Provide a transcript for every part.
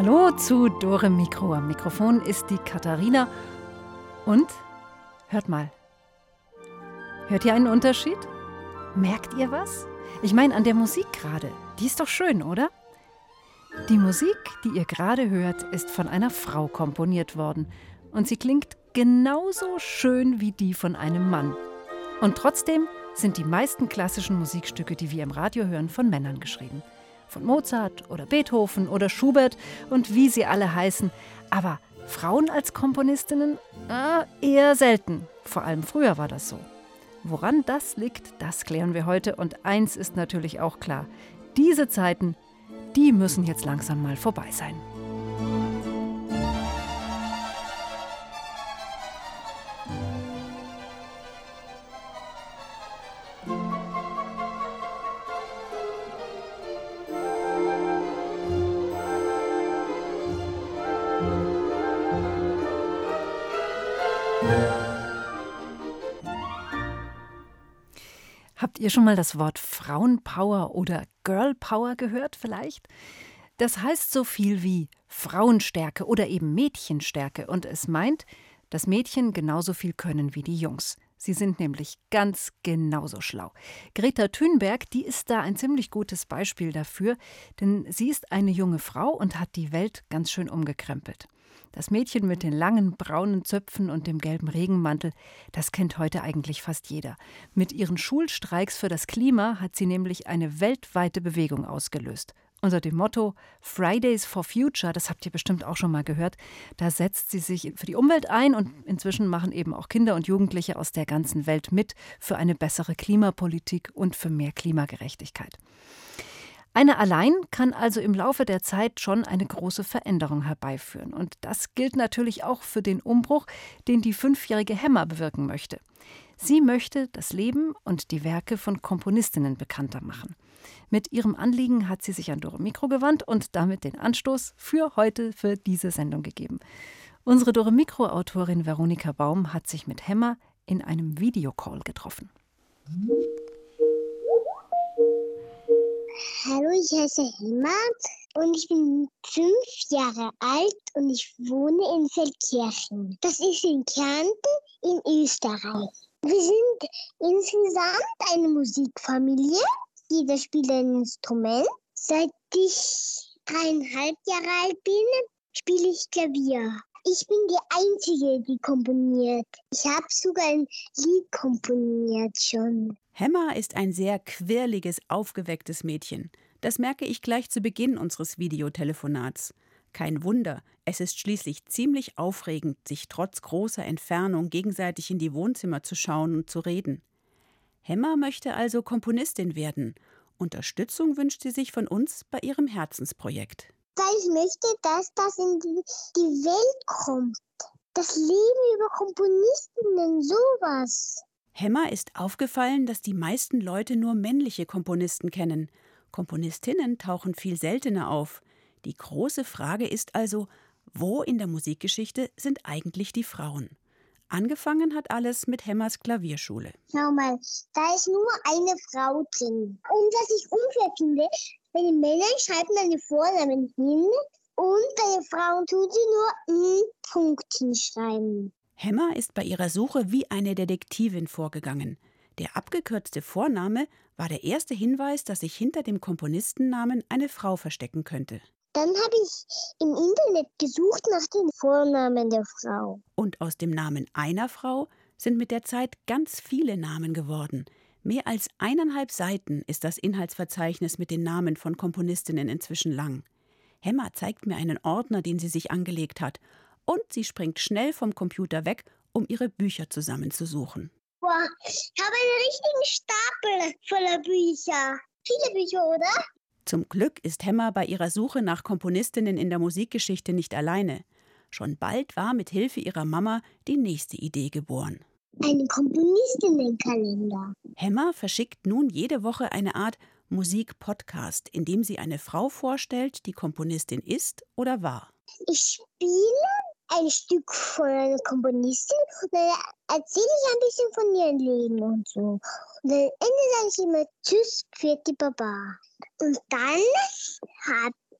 Hallo zu Dore Mikro. Am Mikrofon ist die Katharina. Und? Hört mal. Hört ihr einen Unterschied? Merkt ihr was? Ich meine an der Musik gerade. Die ist doch schön, oder? Die Musik, die ihr gerade hört, ist von einer Frau komponiert worden. Und sie klingt genauso schön wie die von einem Mann. Und trotzdem sind die meisten klassischen Musikstücke, die wir im Radio hören, von Männern geschrieben. Von Mozart oder Beethoven oder Schubert und wie sie alle heißen. Aber Frauen als Komponistinnen? Eher selten. Vor allem früher war das so. Woran das liegt, das klären wir heute. Und eins ist natürlich auch klar. Diese Zeiten, die müssen jetzt langsam mal vorbei sein. Habt ihr schon mal das Wort Frauenpower oder Girlpower gehört vielleicht? Das heißt so viel wie Frauenstärke oder eben Mädchenstärke und es meint, dass Mädchen genauso viel können wie die Jungs. Sie sind nämlich ganz genauso schlau. Greta Thunberg, die ist da ein ziemlich gutes Beispiel dafür, denn sie ist eine junge Frau und hat die Welt ganz schön umgekrempelt. Das Mädchen mit den langen braunen Zöpfen und dem gelben Regenmantel, das kennt heute eigentlich fast jeder. Mit ihren Schulstreiks für das Klima hat sie nämlich eine weltweite Bewegung ausgelöst. Unter dem Motto Fridays for Future, das habt ihr bestimmt auch schon mal gehört, da setzt sie sich für die Umwelt ein und inzwischen machen eben auch Kinder und Jugendliche aus der ganzen Welt mit für eine bessere Klimapolitik und für mehr Klimagerechtigkeit. Eine allein kann also im Laufe der Zeit schon eine große Veränderung herbeiführen. Und das gilt natürlich auch für den Umbruch, den die 5-jährige Hemma bewirken möchte. Sie möchte das Leben und die Werke von Komponistinnen bekannter machen. Mit ihrem Anliegen hat sie sich an Dore Mikro gewandt und damit den Anstoß für heute, für diese Sendung gegeben. Unsere Dore Mikro-Autorin Veronika Baum hat sich mit Hemma in einem Videocall getroffen. Hallo, ich heiße Hemma und ich bin 5 Jahre alt und ich wohne in Feldkirchen. Das ist in Kärnten in Österreich. Wir sind insgesamt eine Musikfamilie. Jeder spielt ein Instrument. Seit ich 3,5 Jahre alt bin, spiele ich Klavier. Ich bin die Einzige, die komponiert. Ich habe sogar ein Lied komponiert schon. Hemma ist ein sehr quirliges, aufgewecktes Mädchen. Das merke ich gleich zu Beginn unseres Videotelefonats. Kein Wunder, es ist schließlich ziemlich aufregend, sich trotz großer Entfernung gegenseitig in die Wohnzimmer zu schauen und zu reden. Hemma möchte also Komponistin werden. Unterstützung wünscht sie sich von uns bei ihrem Herzensprojekt. Ich möchte, dass das in die Welt kommt. Das Leben über Komponistinnen, sowas. Hemma ist aufgefallen, dass die meisten Leute nur männliche Komponisten kennen. Komponistinnen tauchen viel seltener auf. Die große Frage ist also, wo in der Musikgeschichte sind eigentlich die Frauen? Angefangen hat alles mit Hemmas Klavierschule. Schau mal, da ist nur eine Frau drin. Und was ich unfair finde, bei den Männern schreibt man die Vornamen hin und bei den Frauen tut sie nur Punkt hinschreiben. Hemma ist bei ihrer Suche wie eine Detektivin vorgegangen. Der abgekürzte Vorname war der erste Hinweis, dass sich hinter dem Komponistennamen eine Frau verstecken könnte. Dann habe ich im Internet gesucht nach dem Vornamen der Frau. Und aus dem Namen einer Frau sind mit der Zeit ganz viele Namen geworden. Mehr als 1,5 Seiten ist das Inhaltsverzeichnis mit den Namen von Komponistinnen inzwischen lang. Hemma zeigt mir einen Ordner, den sie sich angelegt hat. Und sie springt schnell vom Computer weg, um ihre Bücher zusammenzusuchen. Boah, ich habe einen richtigen Stapel voller Bücher. Viele Bücher, oder? Zum Glück ist Hemma bei ihrer Suche nach Komponistinnen in der Musikgeschichte nicht alleine. Schon bald war mit Hilfe ihrer Mama die nächste Idee geboren. Ein Komponistinnenkalender. Hemma verschickt nun jede Woche eine Art Musik-Podcast, in dem sie eine Frau vorstellt, die Komponistin ist oder war. Ich spiele ein Stück von einer Komponistin und dann erzähle ich ein bisschen von ihrem Leben und so. Und am Ende sage ich immer Tschüss, Pfiat Baba. Und dann habe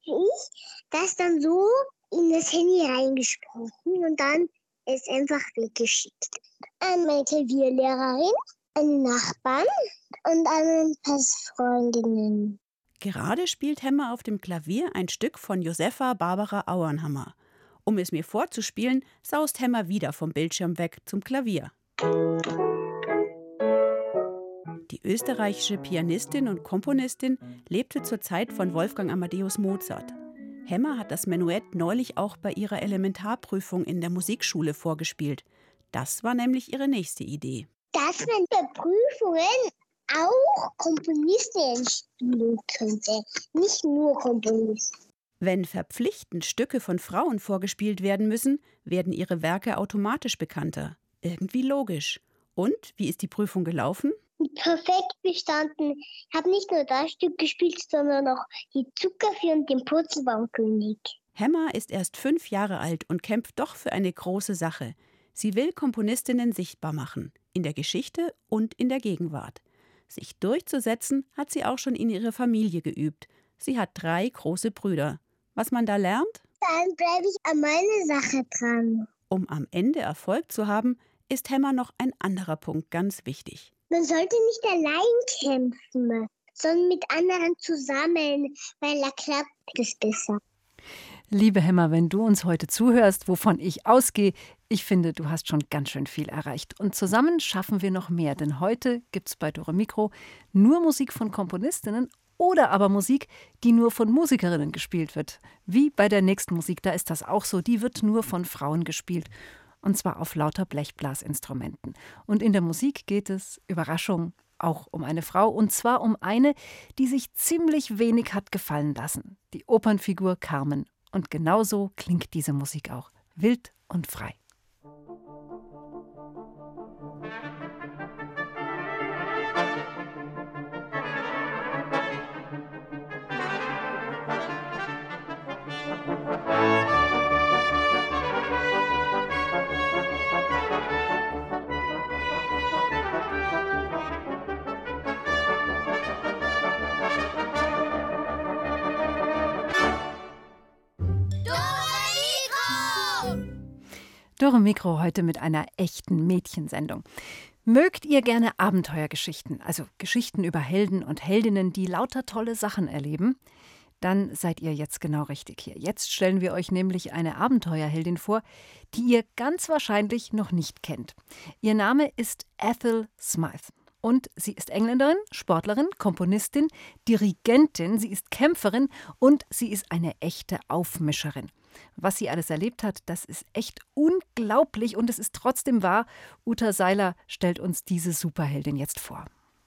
ich das dann so in das Handy reingesprochen und dann ist einfach weggeschickt. An meine Klavierlehrerin, an Nachbarn und an ein paar Freundinnen. Gerade spielt Hemmer auf dem Klavier ein Stück von Josefa Barbara Auernhammer. Um es mir vorzuspielen, saust Hemmer wieder vom Bildschirm weg zum Klavier. Die österreichische Pianistin und Komponistin lebte zur Zeit von Wolfgang Amadeus Mozart. Hemmer hat das Menuett neulich auch bei ihrer Elementarprüfung in der Musikschule vorgespielt. Das war nämlich ihre nächste Idee. Dass man bei Prüfungen auch Komponistinnen spielen könnte, nicht nur Komponisten. Wenn verpflichtend Stücke von Frauen vorgespielt werden müssen, werden ihre Werke automatisch bekannter. Irgendwie logisch. Und, wie ist die Prüfung gelaufen? Perfekt bestanden. Ich habe nicht nur das Stück gespielt, sondern auch die Zuckerfee und den Purzelbaumkönig. Hemmer ist erst 5 Jahre alt und kämpft doch für eine große Sache. Sie will Komponistinnen sichtbar machen, in der Geschichte und in der Gegenwart. Sich durchzusetzen, hat sie auch schon in ihrer Familie geübt. Sie hat 3 große Brüder. Was man da lernt? Dann bleibe ich an meine Sache dran. Um am Ende Erfolg zu haben, ist Hemmer noch ein anderer Punkt ganz wichtig. Man sollte nicht allein kämpfen, sondern mit anderen zusammen, weil da klappt es besser. Liebe Hemmer, wenn du uns heute zuhörst, wovon ich ausgehe, ich finde, du hast schon ganz schön viel erreicht. Und zusammen schaffen wir noch mehr, denn heute gibt es bei Dore Mikro nur Musik von Komponistinnen oder aber Musik, die nur von Musikerinnen gespielt wird. Wie bei der nächsten Musik, da ist das auch so, die wird nur von Frauen gespielt. Und zwar auf lauter Blechblasinstrumenten. Und in der Musik geht es, Überraschung, auch um eine Frau. Und zwar um eine, die sich ziemlich wenig hat gefallen lassen. Die Opernfigur Carmen. Und genauso klingt diese Musik auch. Wild und frei. Dore Mikro heute mit einer echten Mädchensendung. Mögt ihr gerne Abenteuergeschichten, also Geschichten über Helden und Heldinnen, die lauter tolle Sachen erleben? Dann seid ihr jetzt genau richtig hier. Jetzt stellen wir euch nämlich eine Abenteuerheldin vor, die ihr ganz wahrscheinlich noch nicht kennt. Ihr Name ist Ethel Smythe. Und sie ist Engländerin, Sportlerin, Komponistin, Dirigentin, sie ist Kämpferin und sie ist eine echte Aufmischerin. Was sie alles erlebt hat, das ist echt unglaublich und es ist trotzdem wahr. Uta Seiler stellt uns diese Superheldin jetzt vor.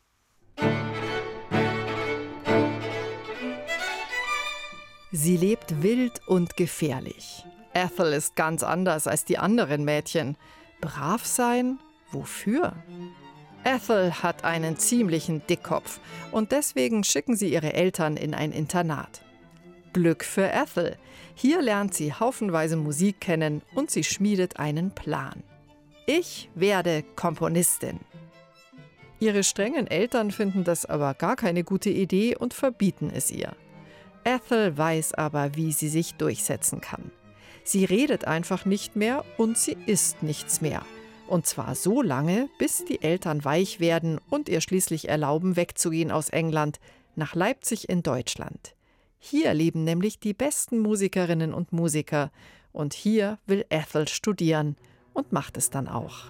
Sie lebt wild und gefährlich. Ethel ist ganz anders als die anderen Mädchen. Brav sein? Wofür? Ethel hat einen ziemlichen Dickkopf und deswegen schicken sie ihre Eltern in ein Internat. Glück für Ethel. Hier lernt sie haufenweise Musik kennen und sie schmiedet einen Plan. Ich werde Komponistin. Ihre strengen Eltern finden das aber gar keine gute Idee und verbieten es ihr. Ethel weiß aber, wie sie sich durchsetzen kann. Sie redet einfach nicht mehr und sie isst nichts mehr. Und zwar so lange, bis die Eltern weich werden und ihr schließlich erlauben, wegzugehen aus England nach Leipzig in Deutschland. Hier leben nämlich die besten Musikerinnen und Musiker. Und hier will Ethel studieren und macht es dann auch.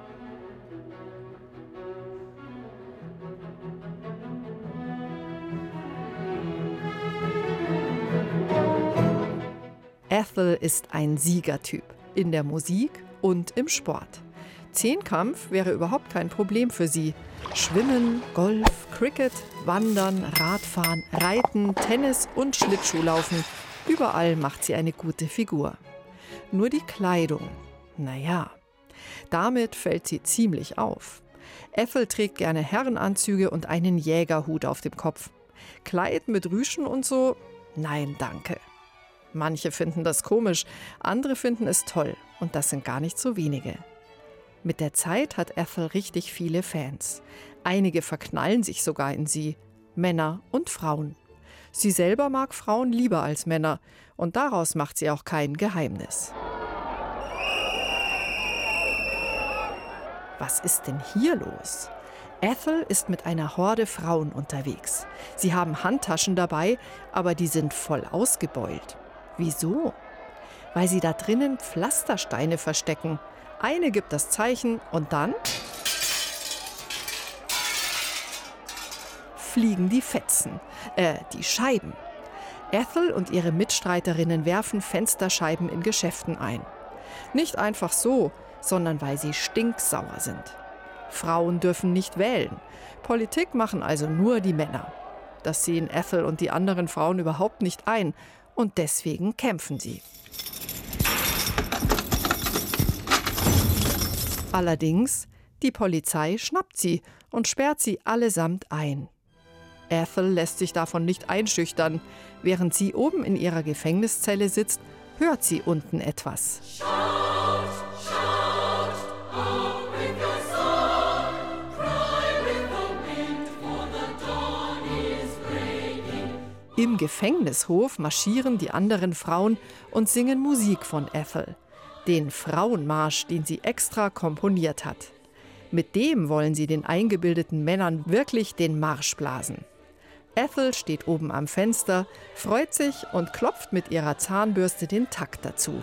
Ethel ist ein Siegertyp in der Musik und im Sport. Zehnkampf wäre überhaupt kein Problem für sie. Schwimmen, Golf, Cricket, Wandern, Radfahren, Reiten, Tennis und Schlittschuhlaufen. Überall macht sie eine gute Figur. Nur die Kleidung, naja, damit fällt sie ziemlich auf. Ethel trägt gerne Herrenanzüge und einen Jägerhut auf dem Kopf. Kleid mit Rüschen und so? Nein, danke. Manche finden das komisch, andere finden es toll und das sind gar nicht so wenige. Mit der Zeit hat Ethel richtig viele Fans. Einige verknallen sich sogar in sie, Männer und Frauen. Sie selber mag Frauen lieber als Männer und daraus macht sie auch kein Geheimnis. Was ist denn hier los? Ethel ist mit einer Horde Frauen unterwegs. Sie haben Handtaschen dabei, aber die sind voll ausgebeult. Wieso? Weil sie da drinnen Pflastersteine verstecken. Eine gibt das Zeichen und dann fliegen die Fetzen, die Scheiben. Ethel und ihre Mitstreiterinnen werfen Fensterscheiben in Geschäften ein. Nicht einfach so, sondern weil sie stinksauer sind. Frauen dürfen nicht wählen. Politik machen also nur die Männer. Das sehen Ethel und die anderen Frauen überhaupt nicht ein. Und deswegen kämpfen sie. Allerdings, die Polizei schnappt sie und sperrt sie allesamt ein. Ethel lässt sich davon nicht einschüchtern. Während sie oben in ihrer Gefängniszelle sitzt, hört sie unten etwas. Im Gefängnishof marschieren die anderen Frauen und singen Musik von Ethel. Den Frauenmarsch, den sie extra komponiert hat. Mit dem wollen sie den eingebildeten Männern wirklich den Marsch blasen. Ethel steht oben am Fenster, freut sich und klopft mit ihrer Zahnbürste den Takt dazu.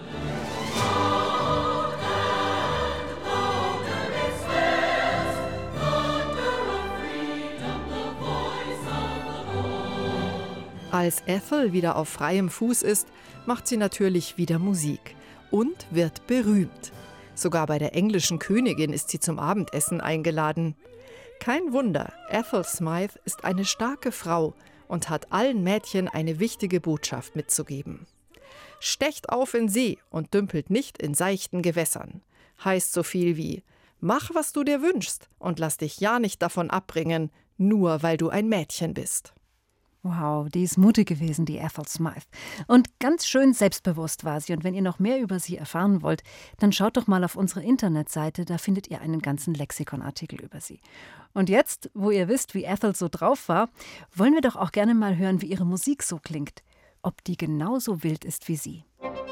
Als Ethel wieder auf freiem Fuß ist, macht sie natürlich wieder Musik und wird berühmt. Sogar bei der englischen Königin ist sie zum Abendessen eingeladen. Kein Wunder, Ethel Smythe ist eine starke Frau und hat allen Mädchen eine wichtige Botschaft mitzugeben. Stecht auf in See und dümpelt nicht in seichten Gewässern. Heißt so viel wie: Mach, was du dir wünschst und lass dich ja nicht davon abbringen, nur weil du ein Mädchen bist. Wow, die ist mutig gewesen, die Ethel Smythe. Und ganz schön selbstbewusst war sie. Und wenn ihr noch mehr über sie erfahren wollt, dann schaut doch mal auf unsere Internetseite, da findet ihr einen ganzen Lexikonartikel über sie. Und jetzt, wo ihr wisst, wie Ethel so drauf war, wollen wir doch auch gerne mal hören, wie ihre Musik so klingt. Ob die genauso wild ist wie sie.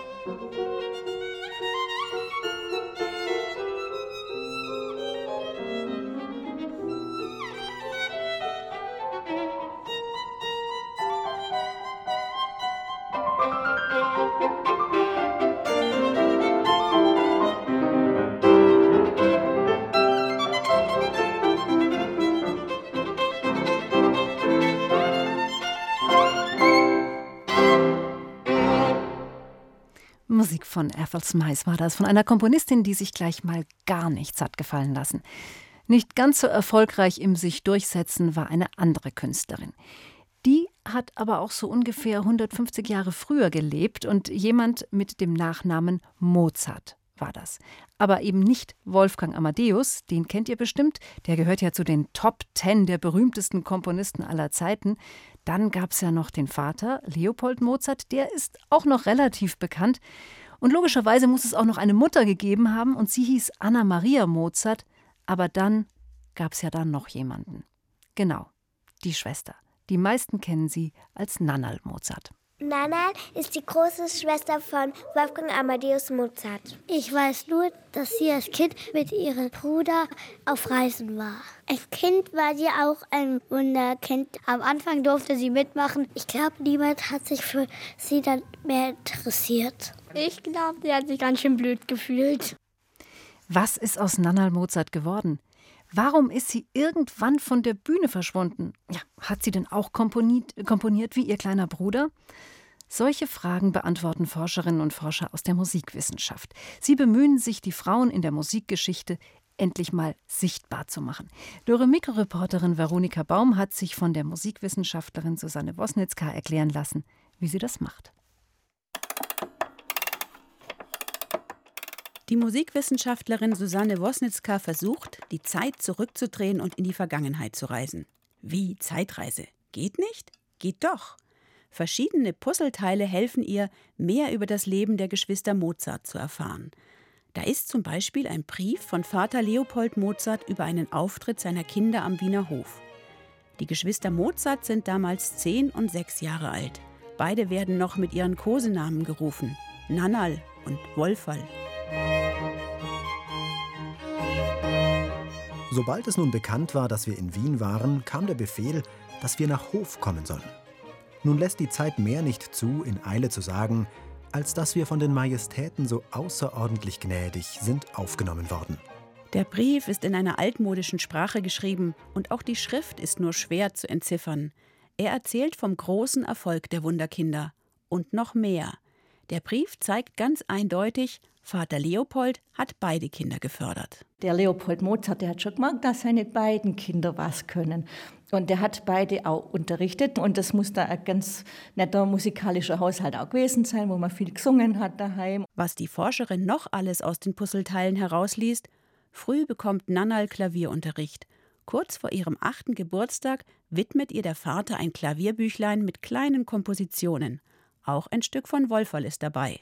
Musik von Ethel Smythe war das, von einer Komponistin, die sich gleich mal gar nichts hat gefallen lassen. Nicht ganz so erfolgreich im sich durchsetzen war eine andere Künstlerin. Die hat aber auch so ungefähr 150 Jahre früher gelebt und jemand mit dem Nachnamen Mozart war das. Aber eben nicht Wolfgang Amadeus, den kennt ihr bestimmt, der gehört ja zu den Top 10 der berühmtesten Komponisten aller Zeiten. Dann gab es ja noch den Vater, Leopold Mozart, der ist auch noch relativ bekannt. Und logischerweise muss es auch noch eine Mutter gegeben haben und sie hieß Anna Maria Mozart. Aber dann gab es ja dann noch jemanden. Genau, die Schwester. Die meisten kennen sie als Nannerl Mozart. Nannerl ist die große Schwester von Wolfgang Amadeus Mozart. Ich weiß nur, dass sie als Kind mit ihrem Bruder auf Reisen war. Als Kind war sie auch ein Wunderkind. Am Anfang durfte sie mitmachen. Ich glaube, niemand hat sich für sie dann mehr interessiert. Ich glaube, sie hat sich ganz schön blöd gefühlt. Was ist aus Nannerl Mozart geworden? Warum ist sie irgendwann von der Bühne verschwunden? Ja, hat sie denn auch komponiert wie ihr kleiner Bruder? Solche Fragen beantworten Forscherinnen und Forscher aus der Musikwissenschaft. Sie bemühen sich, die Frauen in der Musikgeschichte endlich mal sichtbar zu machen. Dore Mikroreporterin Veronika Baum hat sich von der Musikwissenschaftlerin Susanne Wosnitzka erklären lassen, wie sie das macht. Die Musikwissenschaftlerin Susanne Wosnitzka versucht, die Zeit zurückzudrehen und in die Vergangenheit zu reisen. Wie Zeitreise? Geht nicht? Geht doch. Verschiedene Puzzleteile helfen ihr, mehr über das Leben der Geschwister Mozart zu erfahren. Da ist zum Beispiel ein Brief von Vater Leopold Mozart über einen Auftritt seiner Kinder am Wiener Hof. Die Geschwister Mozart sind damals 10 und 6 Jahre alt. Beide werden noch mit ihren Kosenamen gerufen: Nannerl und Wolferl. Sobald es nun bekannt war, dass wir in Wien waren, kam der Befehl, dass wir nach Hof kommen sollen. Nun lässt die Zeit mehr nicht zu, in Eile zu sagen, als dass wir von den Majestäten so außerordentlich gnädig sind aufgenommen worden. Der Brief ist in einer altmodischen Sprache geschrieben und auch die Schrift ist nur schwer zu entziffern. Er erzählt vom großen Erfolg der Wunderkinder. Und noch mehr. Der Brief zeigt ganz eindeutig, Vater Leopold hat beide Kinder gefördert. Der Leopold Mozart, der hat schon gemerkt, dass seine beiden Kinder was können. Und der hat beide auch unterrichtet. Und das muss da ein ganz netter musikalischer Haushalt auch gewesen sein, wo man viel gesungen hat daheim. Was die Forscherin noch alles aus den Puzzleteilen herausliest: Früh bekommt Nannerl Klavierunterricht. Kurz vor ihrem 8. Geburtstag widmet ihr der Vater ein Klavierbüchlein mit kleinen Kompositionen. Auch ein Stück von Wolferl ist dabei.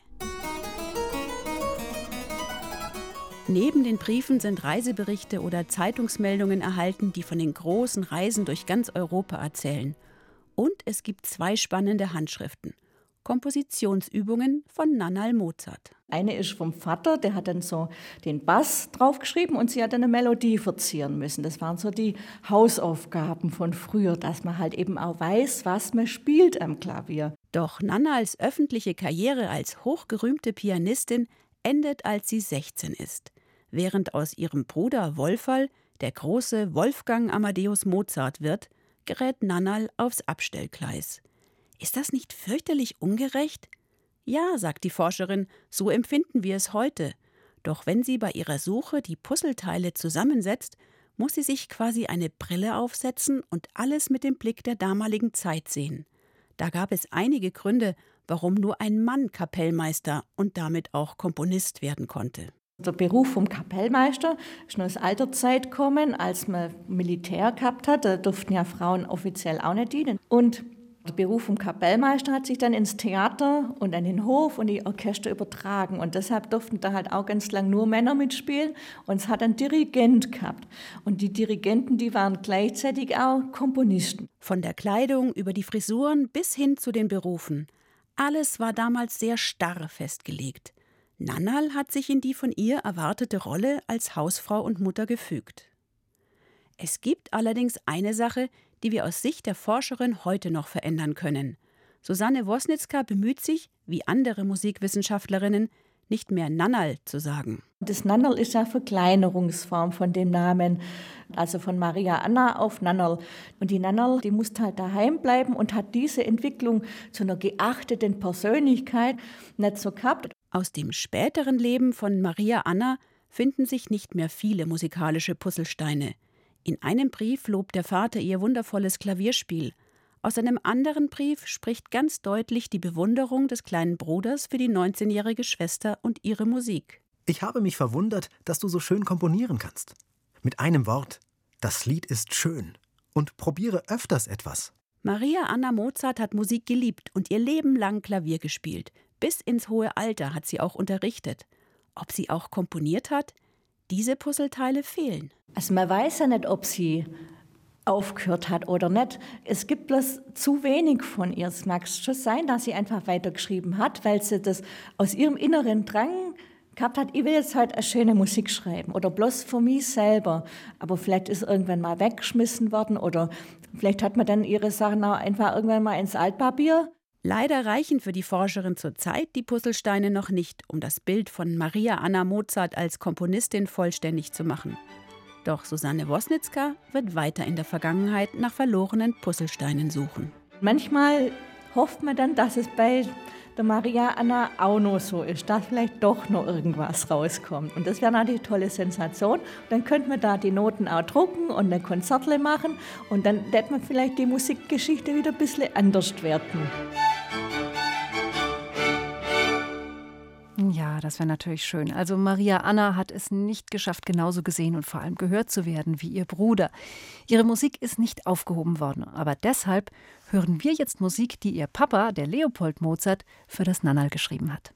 Neben den Briefen sind Reiseberichte oder Zeitungsmeldungen erhalten, die von den großen Reisen durch ganz Europa erzählen. Und es gibt 2 spannende Handschriften: Kompositionsübungen von Nannerl Mozart. Eine ist vom Vater, der hat dann so den Bass draufgeschrieben und sie hat eine Melodie verzieren müssen. Das waren so die Hausaufgaben von früher, dass man halt eben auch weiß, was man spielt am Klavier. Doch Nannerls öffentliche Karriere als hochgerühmte Pianistin endet, als sie 16 ist. Während aus ihrem Bruder Wolferl der große Wolfgang Amadeus Mozart wird, gerät Nannerl aufs Abstellgleis. Ist das nicht fürchterlich ungerecht? Ja, sagt die Forscherin, so empfinden wir es heute. Doch wenn sie bei ihrer Suche die Puzzleteile zusammensetzt, muss sie sich quasi eine Brille aufsetzen und alles mit dem Blick der damaligen Zeit sehen. Da gab es einige Gründe, warum nur ein Mann Kapellmeister und damit auch Komponist werden konnte. Der Beruf vom Kapellmeister ist noch aus alter Zeit gekommen, als man Militär gehabt hat. Da durften ja Frauen offiziell auch nicht dienen. Und der Beruf vom Kapellmeister hat sich dann ins Theater und an den Hof und die Orchester übertragen. Und deshalb durften da halt auch ganz lang nur Männer mitspielen. Und es hat einen Dirigent gehabt. Und die Dirigenten, die waren gleichzeitig auch Komponisten. Von der Kleidung über die Frisuren bis hin zu den Berufen. Alles war damals sehr starr festgelegt. Nannerl hat sich in die von ihr erwartete Rolle als Hausfrau und Mutter gefügt. Es gibt allerdings eine Sache, die wir aus Sicht der Forscherin heute noch verändern können. Susanne Wosnitzka bemüht sich, wie andere Musikwissenschaftlerinnen, nicht mehr Nannerl zu sagen. Das Nannerl ist ja Verkleinerungsform von dem Namen, also von Maria Anna auf Nannerl. Und die Nannerl, die musste halt daheim bleiben und hat diese Entwicklung zu einer geachteten Persönlichkeit nicht so gehabt. Aus dem späteren Leben von Maria Anna finden sich nicht mehr viele musikalische Puzzlesteine. In einem Brief lobt der Vater ihr wundervolles Klavierspiel. Aus einem anderen Brief spricht ganz deutlich die Bewunderung des kleinen Bruders für die 19-jährige Schwester und ihre Musik. Ich habe mich verwundert, dass du so schön komponieren kannst. Mit einem Wort: Das Lied ist schön. Und probiere öfters etwas. Maria Anna Mozart hat Musik geliebt und ihr Leben lang Klavier gespielt. Bis ins hohe Alter hat sie auch unterrichtet. Ob sie auch komponiert hat? Diese Puzzleteile fehlen. Also man weiß ja nicht, ob sie aufgehört hat oder nicht. Es gibt bloß zu wenig von ihr. Es mag schon sein, dass sie einfach weitergeschrieben hat, weil sie das aus ihrem inneren Drang gehabt hat, ich will jetzt halt eine schöne Musik schreiben oder bloß für mich selber. Aber vielleicht ist irgendwann mal weggeschmissen worden oder vielleicht hat man dann ihre Sachen auch einfach irgendwann mal ins Altpapier. Leider reichen für die Forscherin zurzeit die Puzzlesteine noch nicht, um das Bild von Maria Anna Mozart als Komponistin vollständig zu machen. Doch Susanne Wosnitzka wird weiter in der Vergangenheit nach verlorenen Puzzlesteinen suchen. Manchmal hofft man dann, dass es bei der Maria Anna auch noch so ist, dass vielleicht doch noch irgendwas rauskommt. Und das wäre natürlich eine tolle Sensation. Dann könnte man da die Noten auch drucken und ein Konzertle machen und dann hätte man vielleicht die Musikgeschichte wieder ein bisschen anders werten. Ja, das wäre natürlich schön. Also Maria Anna hat es nicht geschafft, genauso gesehen und vor allem gehört zu werden wie ihr Bruder. Ihre Musik ist nicht aufgehoben worden, aber deshalb hören wir jetzt Musik, die ihr Papa, der Leopold Mozart, für das Nannerl geschrieben hat.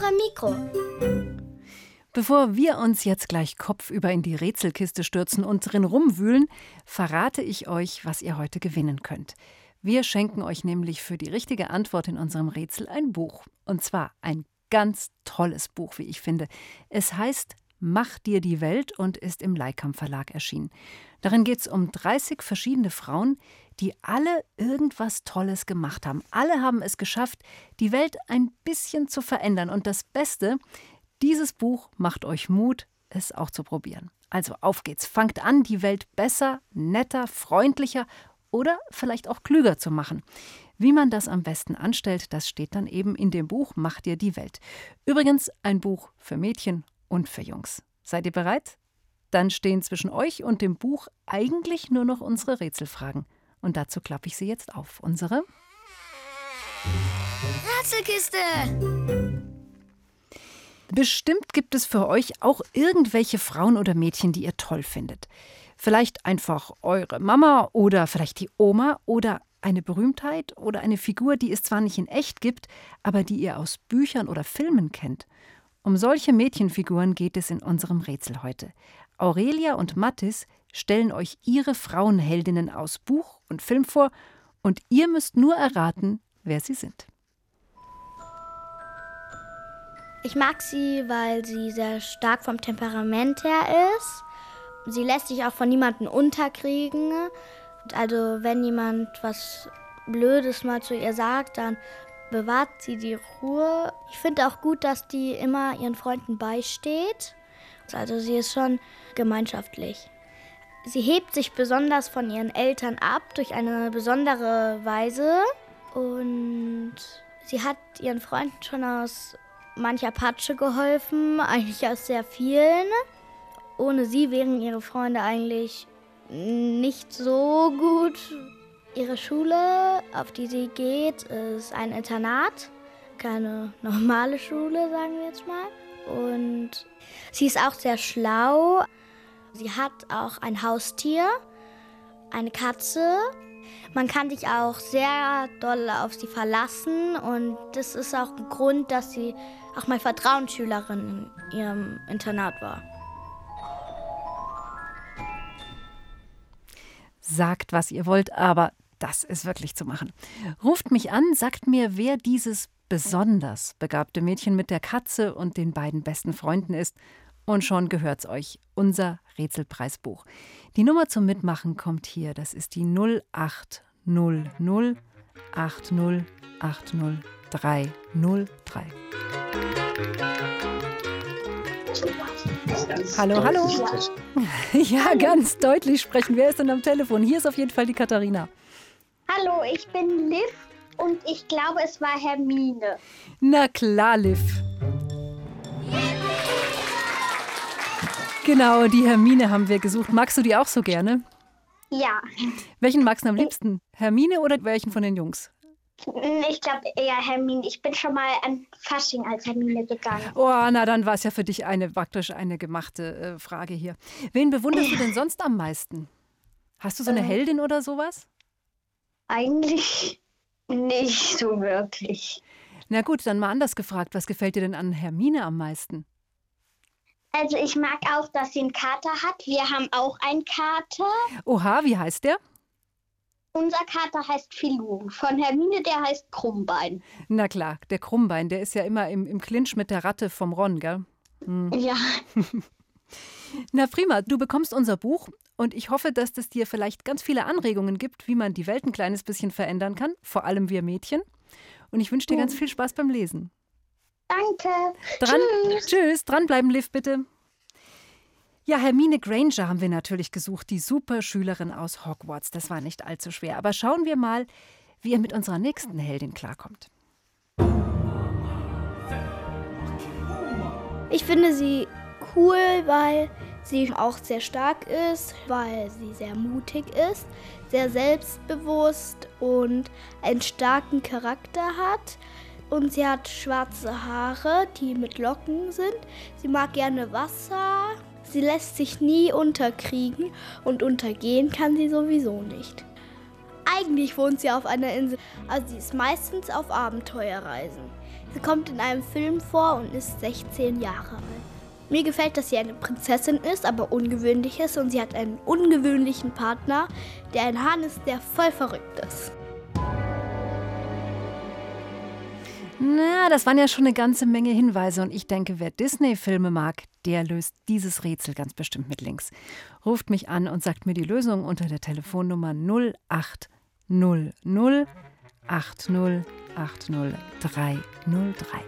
beim Mikro. Bevor wir uns jetzt gleich kopfüber in die Rätselkiste stürzen und drin rumwühlen, verrate ich euch, was ihr heute gewinnen könnt. Wir schenken euch nämlich für die richtige Antwort in unserem Rätsel ein Buch. Und zwar ein ganz tolles Buch, wie ich finde. Es heißt »Mach dir die Welt« und ist im Leikam Verlag erschienen. Darin geht es um 30 verschiedene Frauen, die alle irgendwas Tolles gemacht haben. Alle haben es geschafft, die Welt ein bisschen zu verändern. Und das Beste, dieses Buch macht euch Mut, es auch zu probieren. Also auf geht's. Fangt an, die Welt besser, netter, freundlicher oder vielleicht auch klüger zu machen. Wie man das am besten anstellt, das steht dann eben in dem Buch »Mach dir die Welt«. Übrigens ein Buch für Mädchen und für Jungs. Seid ihr bereit? Dann stehen zwischen euch und dem Buch eigentlich nur noch unsere Rätselfragen. Und dazu klappe ich sie jetzt auf. Unsere Rätselkiste! Bestimmt gibt es für euch auch irgendwelche Frauen oder Mädchen, die ihr toll findet. Vielleicht einfach eure Mama oder vielleicht die Oma oder eine Berühmtheit oder eine Figur, die es zwar nicht in echt gibt, aber die ihr aus Büchern oder Filmen kennt. Um solche Mädchenfiguren geht es in unserem Rätsel heute. Aurelia und Mattis stellen euch ihre Frauenheldinnen aus Buch und Film vor und ihr müsst nur erraten, wer sie sind. Ich mag sie, weil sie sehr stark vom Temperament her ist. Sie lässt sich auch von niemandem unterkriegen. Also wenn jemand was Blödes mal zu ihr sagt, dann bewahrt sie die Ruhe. Ich finde auch gut, dass die immer ihren Freunden beisteht. Also sie ist schon gemeinschaftlich. Sie hebt sich besonders von ihren Eltern ab durch eine besondere Weise. Und sie hat ihren Freunden schon aus mancher Patsche geholfen, eigentlich aus sehr vielen. Ohne sie wären ihre Freunde eigentlich nicht so gut. Ihre Schule, auf die sie geht, ist ein Internat. Keine normale Schule, sagen wir jetzt mal. Und sie ist auch sehr schlau. Sie hat auch ein Haustier, eine Katze. Man kann sich auch sehr doll auf sie verlassen. Und das ist auch ein Grund, dass sie auch mal Vertrauensschülerin in ihrem Internat war. Sagt, was ihr wollt, aber das ist wirklich zu machen. Ruft mich an, sagt mir, wer dieses besonders begabte Mädchen mit der Katze und den beiden besten Freunden ist. Und schon gehört's euch, unser Rätselpreisbuch. Die Nummer zum Mitmachen kommt hier. Das ist die 0800 80 80 303. Hallo, hallo. Ja, ganz deutlich sprechen. Wer ist denn am Telefon? Hier ist auf jeden Fall die Katharina. Hallo, ich bin Liv und ich glaube, es war Hermine. Na klar, Liv. Genau, die Hermine haben wir gesucht. Magst du die auch so gerne? Ja. Welchen magst du am liebsten? Hermine oder welchen von den Jungs? Ich glaube eher Hermine. Ich bin schon mal an Fasching als Hermine gegangen. Oh, na dann war es ja für dich praktisch eine gemachte Frage hier. Wen bewunderst du denn sonst am meisten? Hast du so eine Heldin oder sowas? Eigentlich nicht so wirklich. Na gut, dann mal anders gefragt. Was gefällt dir denn an Hermine am meisten? Also ich mag auch, dass sie einen Kater hat. Wir haben auch einen Kater. Oha, wie heißt der? Unser Kater heißt Filou. Von Hermine, der heißt Krummbein. Na klar, der Krummbein, der ist ja immer im Clinch mit der Ratte vom Ron, gell? Hm. Ja. Na prima, du bekommst unser Buch und ich hoffe, dass es dir vielleicht ganz viele Anregungen gibt, wie man die Welt ein kleines bisschen verändern kann, vor allem wir Mädchen. Und ich wünsche dir ganz viel Spaß beim Lesen. Danke. Tschüss, dranbleiben, Liv, bitte. Ja, Hermine Granger haben wir natürlich gesucht, die Superschülerin aus Hogwarts. Das war nicht allzu schwer. Aber schauen wir mal, wie ihr mit unserer nächsten Heldin klarkommt. Ich finde sie cool, weil sie auch sehr stark ist, weil sie sehr mutig ist, sehr selbstbewusst und einen starken Charakter hat. Und sie hat schwarze Haare, die mit Locken sind. Sie mag gerne Wasser. Sie lässt sich nie unterkriegen und untergehen kann sie sowieso nicht. Eigentlich wohnt sie auf einer Insel, also sie ist meistens auf Abenteuerreisen. Sie kommt in einem Film vor und ist 16 Jahre alt. Mir gefällt, dass sie eine Prinzessin ist, aber ungewöhnlich ist. Und sie hat einen ungewöhnlichen Partner, der ein Hahn ist, der voll verrückt ist. Na, das waren ja schon eine ganze Menge Hinweise. Und ich denke, wer Disney-Filme mag, der löst dieses Rätsel ganz bestimmt mit Links. Ruft mich an und sagt mir die Lösung unter der Telefonnummer 0800 80 80 303.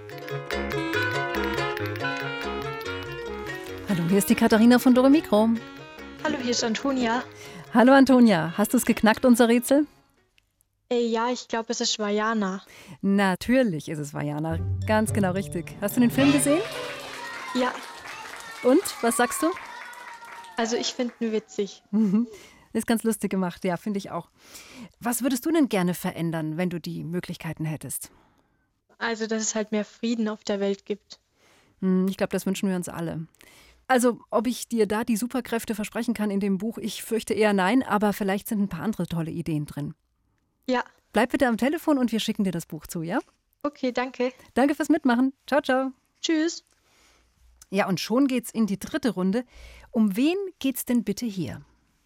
Hallo, hier ist die Katharina von Dore Mikro. Hallo, hier ist Antonia. Hallo Antonia, hast du es geknackt, unser Rätsel? Ja, ich glaube, es ist Vajana. Natürlich ist es Vajana, ganz genau richtig. Hast du den Film gesehen? Ja, Und, was sagst du? also ich finde ihn witzig. Ist ganz lustig gemacht, ja, finde ich auch. Was würdest du denn gerne verändern, wenn du die Möglichkeiten hättest? Also, dass es halt mehr Frieden auf der Welt gibt. Ich glaube, das wünschen wir uns alle. Also, ob ich dir da die Superkräfte versprechen kann in dem Buch, ich fürchte eher nein, aber vielleicht sind ein paar andere tolle Ideen drin. Ja, Bleib bitte am Telefon und wir schicken dir das Buch zu, ja? okay, danke. Danke fürs Mitmachen. Ciao, ciao. Tschüss. Ja, und schon geht's in die dritte Runde. Um wen geht's denn bitte hier?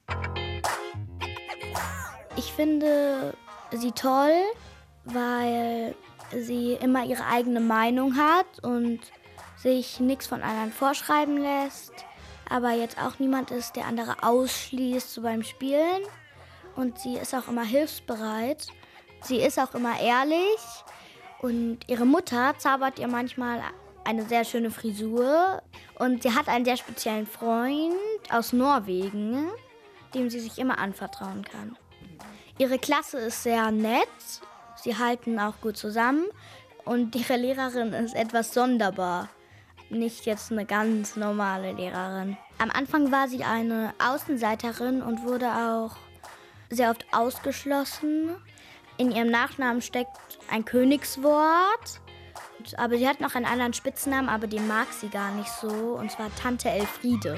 Ich finde sie toll, weil sie immer ihre eigene Meinung hat und sich nichts von anderen vorschreiben lässt, aber jetzt auch niemand ist, der andere ausschließt so beim Spielen. Und sie ist auch immer hilfsbereit. Sie ist auch immer ehrlich. Und ihre Mutter zaubert ihr manchmal eine sehr schöne Frisur. Und sie hat einen sehr speziellen Freund aus Norwegen, dem sie sich immer anvertrauen kann. Ihre Klasse ist sehr nett. Sie halten auch gut zusammen. Und ihre Lehrerin ist etwas sonderbar. Nicht jetzt eine ganz normale Lehrerin. Am Anfang war sie eine Außenseiterin und wurde auch sehr oft ausgeschlossen. In ihrem Nachnamen steckt ein Königswort. Aber sie hat noch einen anderen Spitznamen, aber den mag sie gar nicht so. Und zwar Tante Elfriede.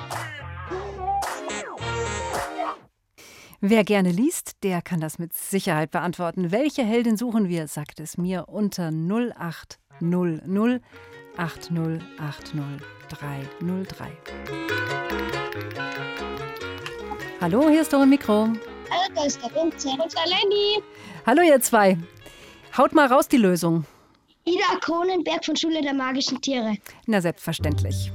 Wer gerne liest, der kann das mit Sicherheit beantworten. Welche Heldin suchen wir, sagt es mir unter 0800 80 80 303. Hallo, hier ist Dore Mikro. Hallo, da ist der Winzer und der Lenny. Hallo ihr zwei. Haut mal raus die Lösung. Ida Kronenberg von Schule der magischen Tiere. Na, selbstverständlich.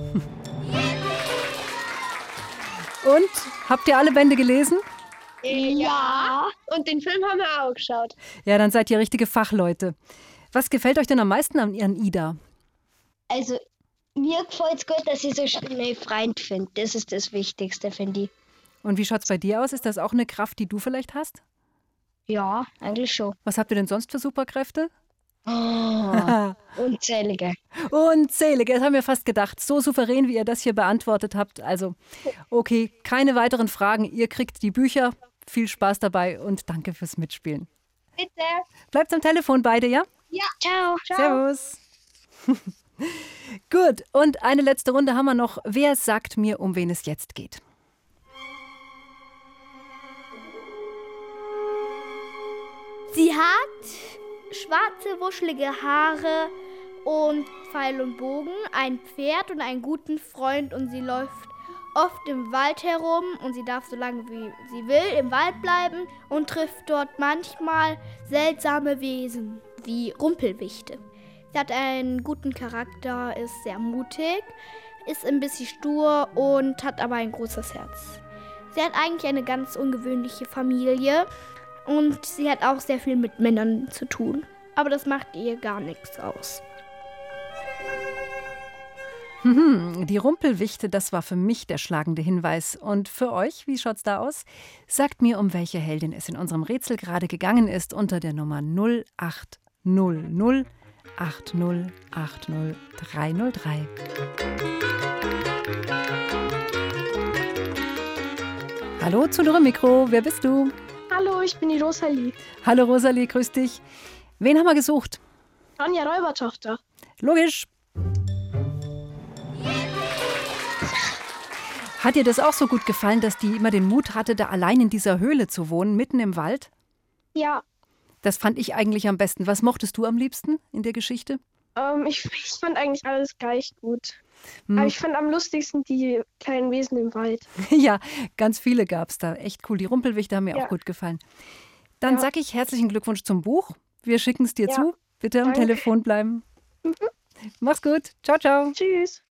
Und, habt ihr alle Bände gelesen? Ja. Und den Film haben wir auch geschaut. Ja, dann seid ihr richtige Fachleute. Was gefällt euch denn am meisten an ihren Ida? Also, mir gefällt es gut, dass ich so schnell Freund finde. Das ist das Wichtigste, finde ich. Und wie schaut's bei dir aus? Ist das auch eine Kraft, die du vielleicht hast? Ja, eigentlich schon. Was habt ihr denn sonst für Superkräfte? Unzählige. Unzählige, das haben wir fast gedacht. So souverän, wie ihr das hier beantwortet habt. Also, okay, keine weiteren Fragen. Ihr kriegt die Bücher. Viel Spaß dabei und danke fürs Mitspielen. Bitte. Bleibt am Telefon beide, ja? Ja, ciao. Servus. Gut, und eine letzte Runde haben wir noch. Wer sagt mir, um wen es jetzt geht? Sie hat schwarze, wuschelige Haare und Pfeil und Bogen, ein Pferd und einen guten Freund und sie läuft oft im Wald herum und sie darf so lange wie sie will im Wald bleiben und trifft dort manchmal seltsame Wesen wie Rumpelwichte. Sie hat einen guten Charakter, ist sehr mutig, ist ein bisschen stur und hat aber ein großes Herz. Sie hat eigentlich eine ganz ungewöhnliche Familie und sie hat auch sehr viel mit Männern zu tun. Aber das macht ihr gar nichts aus. Die Rumpelwichte, das war für mich der schlagende Hinweis. Und für euch, wie schaut's da aus? Sagt mir, um welche Heldin es in unserem Rätsel gerade gegangen ist, unter der Nummer 0800 80 80 303. Hallo zu Dore Mikro, wer bist du? Hallo, ich bin die Rosalie. Hallo Rosalie, grüß dich. Wen haben wir gesucht? Ronja Räubertochter. Logisch. Hat dir das auch so gut gefallen, dass die immer den Mut hatte, da allein in dieser Höhle zu wohnen, mitten im Wald? Ja, Das fand ich eigentlich am besten. Was mochtest du am liebsten in der Geschichte? Ich fand eigentlich alles gleich gut. Aber ich fand am lustigsten die kleinen Wesen im Wald. Ja, ganz viele gab es da. Echt cool. Die Rumpelwichte haben mir auch gut gefallen. Dann sag ich herzlichen Glückwunsch zum Buch. Wir schicken es dir zu. Bitte am Telefon bleiben. Mach's gut. Ciao, ciao. Tschüss.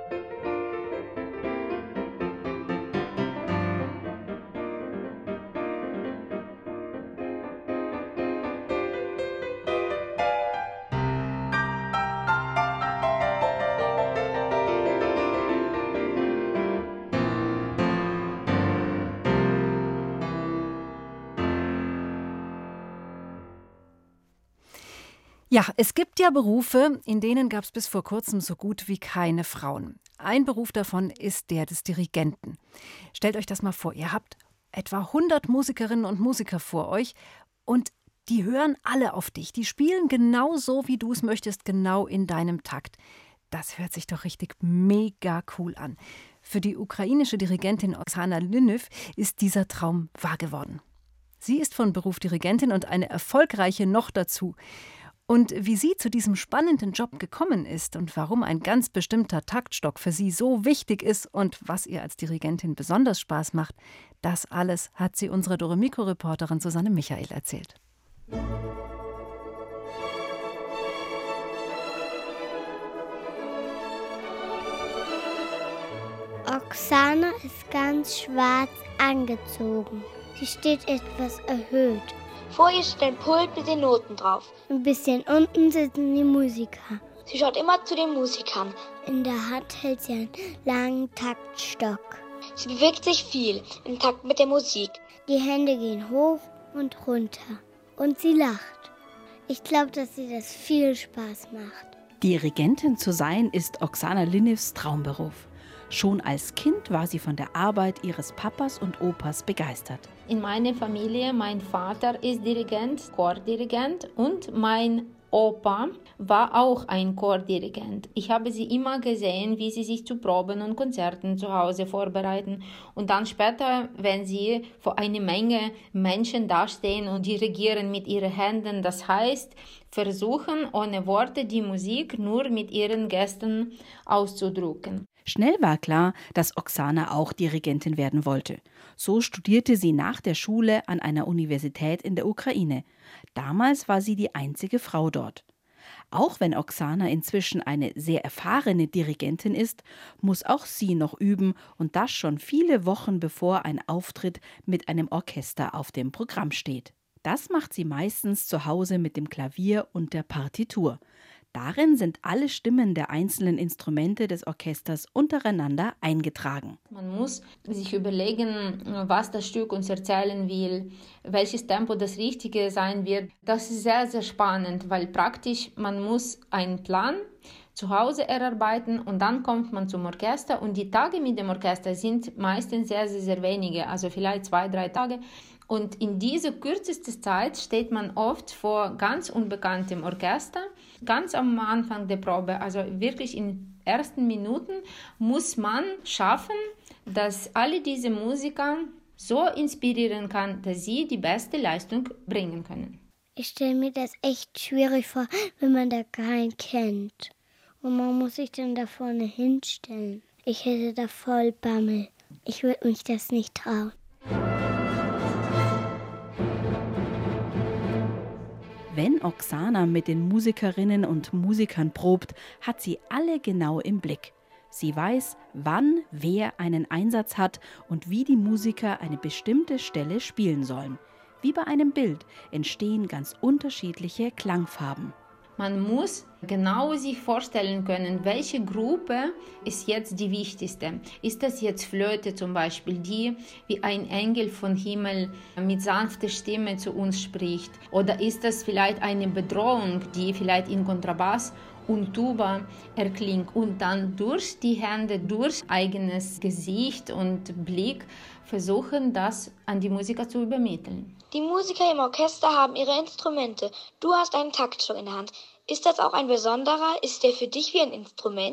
Ja, es gibt ja Berufe, in denen gab es bis vor kurzem so gut wie keine Frauen. Ein Beruf davon ist der des Dirigenten. Stellt euch das mal vor, ihr habt etwa 100 Musikerinnen und Musiker vor euch und die hören alle auf dich. Die spielen genau so, wie du es möchtest, genau in deinem Takt. Das hört sich doch richtig mega cool an. Für die ukrainische Dirigentin Oksana Lynev ist dieser Traum wahr geworden. Sie ist von Beruf Dirigentin und eine erfolgreiche noch dazu. Und wie sie zu diesem spannenden Job gekommen ist und warum ein ganz bestimmter Taktstock für sie so wichtig ist und was ihr als Dirigentin besonders Spaß macht, das alles hat sie unserer Doremiko-Reporterin Susanne Michael erzählt. Oksana ist ganz schwarz angezogen. Sie steht etwas erhöht. Vor ihr steht ein Pult mit den Noten drauf. Ein bisschen unten sitzen die Musiker. Sie schaut immer zu den Musikern. In der Hand hält sie einen langen Taktstock. Sie bewegt sich viel im Takt mit der Musik. Die Hände gehen hoch und runter. Und sie lacht. Ich glaube, dass ihr das viel Spaß macht. Dirigentin zu sein ist Oksana Lynevs Traumberuf. Schon als Kind war sie von der Arbeit ihres Papas und Opas begeistert. In meiner Familie, mein Vater ist Dirigent, Chordirigent und mein Opa war auch ein Chordirigent. Ich habe sie immer gesehen, wie sie sich zu Proben und Konzerten zu Hause vorbereiten und dann später, wenn sie vor einer Menge Menschen dastehen und dirigieren mit ihren Händen, das heißt, versuchen ohne Worte die Musik nur mit ihren Gesten auszudrücken. Schnell war klar, dass Oksana auch Dirigentin werden wollte. So studierte sie nach der Schule an einer Universität in der Ukraine. Damals war sie die einzige Frau dort. Auch wenn Oksana inzwischen eine sehr erfahrene Dirigentin ist, muss auch sie noch üben und das schon viele Wochen bevor ein Auftritt mit einem Orchester auf dem Programm steht. Das macht sie meistens zu Hause mit dem Klavier und der Partitur. Darin sind alle Stimmen der einzelnen Instrumente des Orchesters untereinander eingetragen. Man muss sich überlegen, was das Stück uns erzählen will, welches Tempo das Richtige sein wird. Das ist sehr, sehr spannend, weil praktisch man muss einen Plan zu Hause erarbeiten und dann kommt man zum Orchester und die Tage mit dem Orchester sind meistens sehr, sehr, sehr wenige, also vielleicht 2-3 Tage. Und in dieser kürzesten Zeit steht man oft vor ganz unbekanntem Orchester, ganz am Anfang der Probe, also wirklich in den ersten Minuten muss man schaffen, dass alle diese Musiker so inspirieren kann, dass sie die beste Leistung bringen können. Ich stelle mir das echt schwierig vor, wenn man da keinen kennt. Und man muss sich dann da vorne hinstellen. Ich hätte da voll Bammel. Ich würde mich das nicht trauen. Wenn Oksana mit den Musikerinnen und Musikern probt, hat sie alle genau im Blick. Sie weiß, wann wer einen Einsatz hat und wie die Musiker eine bestimmte Stelle spielen sollen. Wie bei einem Bild entstehen ganz unterschiedliche Klangfarben. Man muss genau sich vorstellen können, welche Gruppe ist jetzt die wichtigste. Ist das jetzt Flöte zum Beispiel, die wie ein Engel vom Himmel mit sanfter Stimme zu uns spricht? Oder ist das vielleicht eine Bedrohung, die vielleicht in Kontrabass und Tuba erklingt und dann durch die Hände, durch eigenes Gesicht und Blick versuchen, das an die Musiker zu übermitteln. Die Musiker im Orchester haben ihre Instrumente. Du hast einen Taktstock in der Hand. Ist das auch ein besonderer? Ist der für dich wie ein Instrument?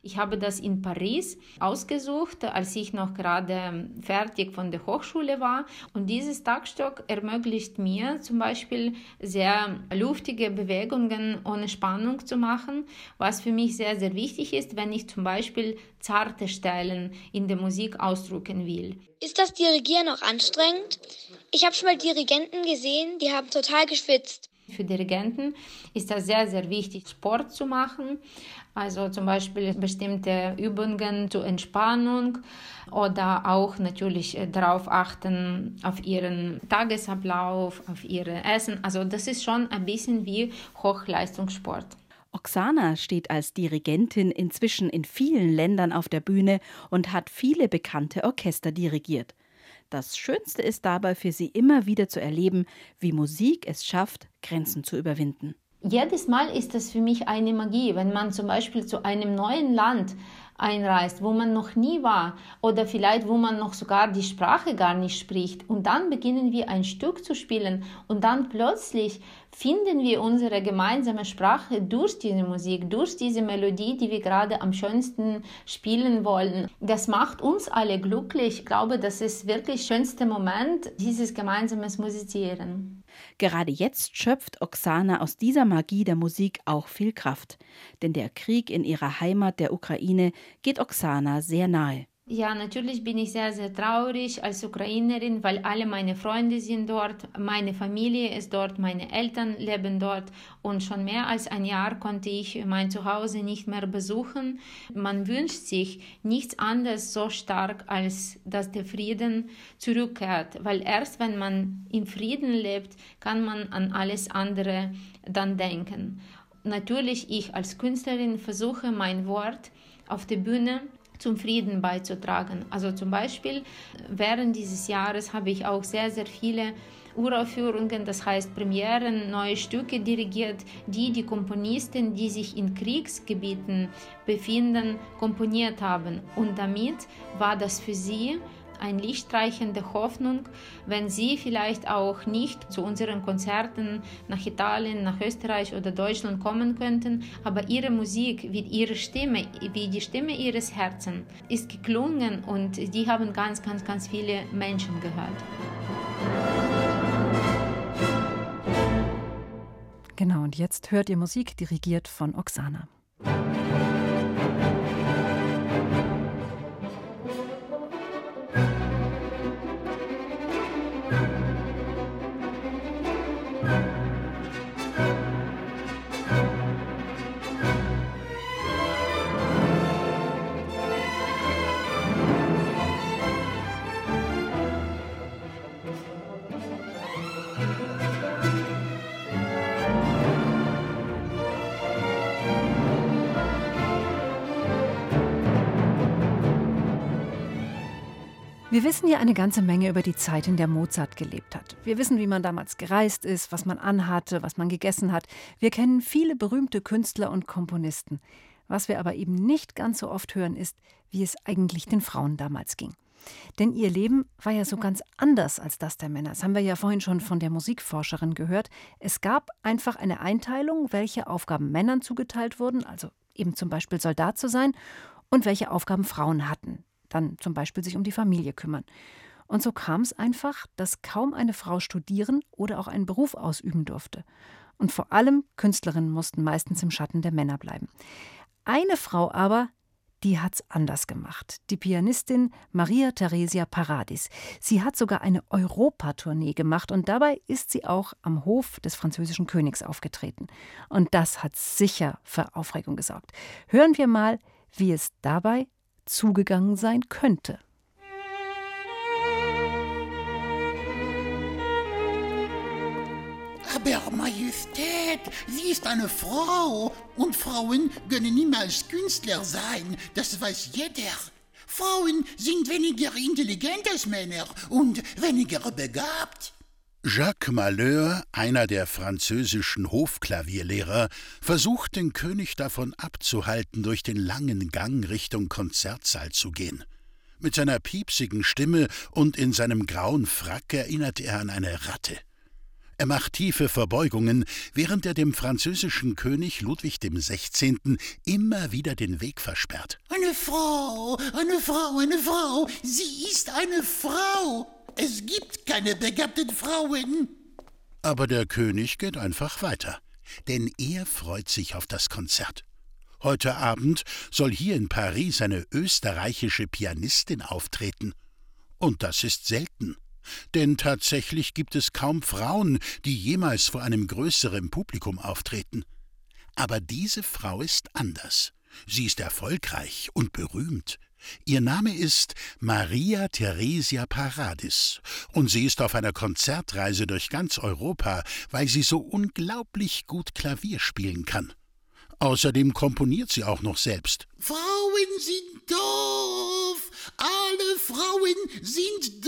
Ich habe das in Paris ausgesucht, als ich noch gerade fertig von der Hochschule war. Und dieses Taktstock ermöglicht mir zum Beispiel sehr luftige Bewegungen ohne Spannung zu machen, was für mich sehr, sehr wichtig ist, wenn ich zum Beispiel zarte Stellen in der Musik ausdrücken will. Ist das Dirigieren auch anstrengend? Ich habe schon mal Dirigenten gesehen, die haben total geschwitzt. Für Dirigenten ist das sehr, sehr wichtig, Sport zu machen, also zum Beispiel bestimmte Übungen zur Entspannung oder auch natürlich darauf achten, auf ihren Tagesablauf, auf ihr Essen. Also das ist schon ein bisschen wie Hochleistungssport. Oksana steht als Dirigentin inzwischen in vielen Ländern auf der Bühne und hat viele bekannte Orchester dirigiert. Das Schönste ist dabei für sie immer wieder zu erleben, wie Musik es schafft, Grenzen zu überwinden. Jedes Mal ist das für mich eine Magie, wenn man zum Beispiel zu einem neuen Land einreist, wo man noch nie war oder vielleicht wo man noch sogar die Sprache gar nicht spricht. Und dann beginnen wir ein Stück zu spielen und dann plötzlich finden wir unsere gemeinsame Sprache durch diese Musik, durch diese Melodie, die wir gerade am schönsten spielen wollen. Das macht uns alle glücklich. Ich glaube, das ist wirklich der schönste Moment, dieses gemeinsame Musizieren. Gerade jetzt schöpft Oksana aus dieser Magie der Musik auch viel Kraft. Denn der Krieg in ihrer Heimat, der Ukraine, geht Oksana sehr nahe. Ja, natürlich bin ich sehr, sehr traurig als Ukrainerin, weil alle meine Freunde sind dort, meine Familie ist dort, meine Eltern leben dort und schon mehr als ein Jahr konnte ich mein Zuhause nicht mehr besuchen. Man wünscht sich nichts anderes so stark, als dass der Frieden zurückkehrt, weil erst wenn man im Frieden lebt, kann man an alles andere dann denken. Natürlich, ich als Künstlerin versuche mein Wort auf der Bühne zum Frieden beizutragen. Also zum Beispiel während dieses Jahres habe ich auch sehr, sehr viele Uraufführungen, das heißt Premieren, neue Stücke dirigiert, die Komponisten, die sich in Kriegsgebieten befinden, komponiert haben. Und damit war das für sie ein Lichtstreichen der Hoffnung, wenn sie vielleicht auch nicht zu unseren Konzerten nach Italien, nach Österreich oder Deutschland kommen könnten, aber ihre Musik, wie ihre Stimme, wie die Stimme ihres Herzens ist geklungen und die haben ganz, ganz, ganz viele Menschen gehört. Genau, und jetzt hört ihr Musik, dirigiert von Oksana. Wir wissen ja eine ganze Menge über die Zeit, in der Mozart gelebt hat. Wir wissen, wie man damals gereist ist, was man anhatte, was man gegessen hat. Wir kennen viele berühmte Künstler und Komponisten. Was wir aber eben nicht ganz so oft hören, ist, wie es eigentlich den Frauen damals ging. Denn ihr Leben war ja so ganz anders als das der Männer. Das haben wir ja vorhin schon von der Musikforscherin gehört. Es gab einfach eine Einteilung, welche Aufgaben Männern zugeteilt wurden, also eben zum Beispiel Soldat zu sein, und welche Aufgaben Frauen hatten. Dann zum Beispiel sich um die Familie kümmern. Und so kam es einfach, dass kaum eine Frau studieren oder auch einen Beruf ausüben durfte. Und vor allem Künstlerinnen mussten meistens im Schatten der Männer bleiben. Eine Frau aber, die hat's anders gemacht. Die Pianistin Maria Theresia Paradis. Sie hat sogar eine Europatournee gemacht und dabei ist sie auch am Hof des französischen Königs aufgetreten. Und das hat sicher für Aufregung gesorgt. Hören wir mal, wie es dabei zugegangen sein könnte. Aber Majestät, sie ist eine Frau und Frauen können niemals Künstler sein, das weiß jeder. Frauen sind weniger intelligent als Männer und weniger begabt. Jacques Malheur, einer der französischen Hofklavierlehrer, versucht den König davon abzuhalten, durch den langen Gang Richtung Konzertsaal zu gehen. Mit seiner piepsigen Stimme und in seinem grauen Frack erinnert er an eine Ratte. Er macht tiefe Verbeugungen, während er dem französischen König Ludwig XVI. Immer wieder den Weg versperrt. Eine Frau, eine Frau, eine Frau. Sie ist eine Frau. Es gibt keine begabten Frauen. Aber der König geht einfach weiter, denn er freut sich auf das Konzert. Heute Abend soll hier in Paris eine österreichische Pianistin auftreten. Und das ist selten. Denn tatsächlich gibt es kaum Frauen, die jemals vor einem größeren Publikum auftreten. Aber diese Frau ist anders. Sie ist erfolgreich und berühmt. Ihr Name ist Maria Theresia Paradis und sie ist auf einer Konzertreise durch ganz Europa, weil sie so unglaublich gut Klavier spielen kann. Außerdem komponiert sie auch noch selbst. Frauen sind doof! Alle Frauen sind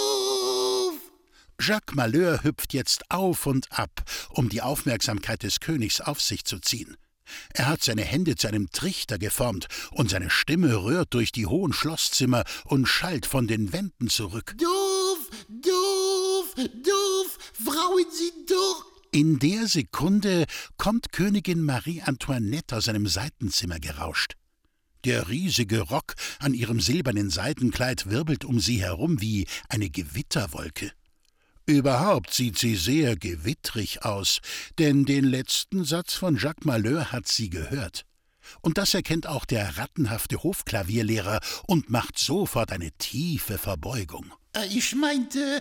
doof! Jacques Malheur hüpft jetzt auf und ab, um die Aufmerksamkeit des Königs auf sich zu ziehen. Er hat seine Hände zu einem Trichter geformt und seine Stimme rührt durch die hohen Schlosszimmer und schallt von den Wänden zurück. Doof, doof, doof! Frauen sind doof! In der Sekunde kommt Königin Marie Antoinette aus einem Seitenzimmer gerauscht. Der riesige Rock an ihrem silbernen Seidenkleid wirbelt um sie herum wie eine Gewitterwolke. Überhaupt sieht sie sehr gewittrig aus, denn den letzten Satz von Jacques Malheur hat sie gehört. Und das erkennt auch der rattenhafte Hofklavierlehrer und macht sofort eine tiefe Verbeugung. Ich meinte,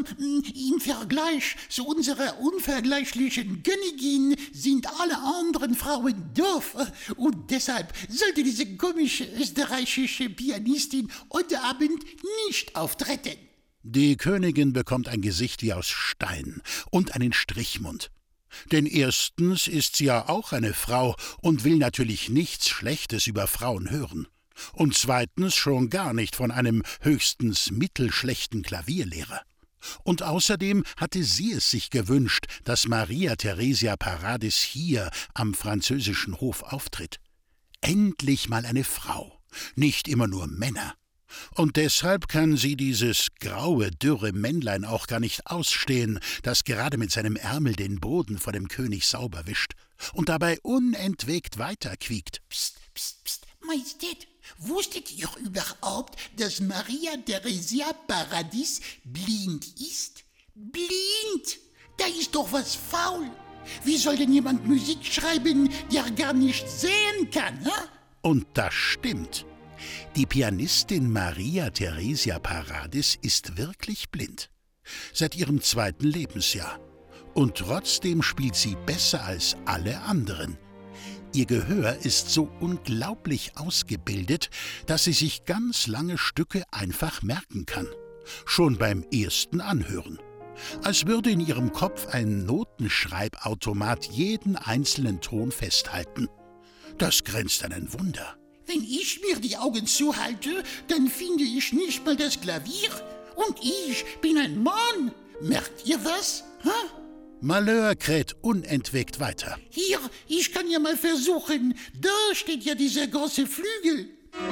im Vergleich zu unserer unvergleichlichen Königin sind alle anderen Frauen doof. Und deshalb sollte diese komische österreichische Pianistin heute Abend nicht auftreten. Die Königin bekommt ein Gesicht wie aus Stein und einen Strichmund. Denn erstens ist sie ja auch eine Frau und will natürlich nichts Schlechtes über Frauen hören. Und zweitens schon gar nicht von einem höchstens mittelschlechten Klavierlehrer. Und außerdem hatte sie es sich gewünscht, dass Maria Theresia Paradis hier am französischen Hof auftritt. Endlich mal eine Frau, nicht immer nur Männer. Und deshalb kann sie dieses graue, dürre Männlein auch gar nicht ausstehen, das gerade mit seinem Ärmel den Boden vor dem König sauber wischt und dabei unentwegt weiterquiekt. Psst, psst, psst, Majestät, wusstet ihr überhaupt, dass Maria Theresia Paradis blind ist? Blind? Da ist doch was faul. Wie soll denn jemand Musik schreiben, der gar nicht sehen kann, hä? Und das stimmt. Die Pianistin Maria Theresia Paradis ist wirklich blind. Seit ihrem 2. Lebensjahr. Und trotzdem spielt sie besser als alle anderen. Ihr Gehör ist so unglaublich ausgebildet, dass sie sich ganz lange Stücke einfach merken kann. Schon beim ersten Anhören. Als würde in ihrem Kopf ein Notenschreibautomat jeden einzelnen Ton festhalten. Das grenzt an ein Wunder. Wenn ich mir die Augen zuhalte, dann finde ich nicht mal das Klavier. Und ich bin ein Mann. Merkt ihr was? Hä? Malheur kräht unentwegt weiter. Hier, ich kann ja mal versuchen. Da steht ja dieser große Flügel.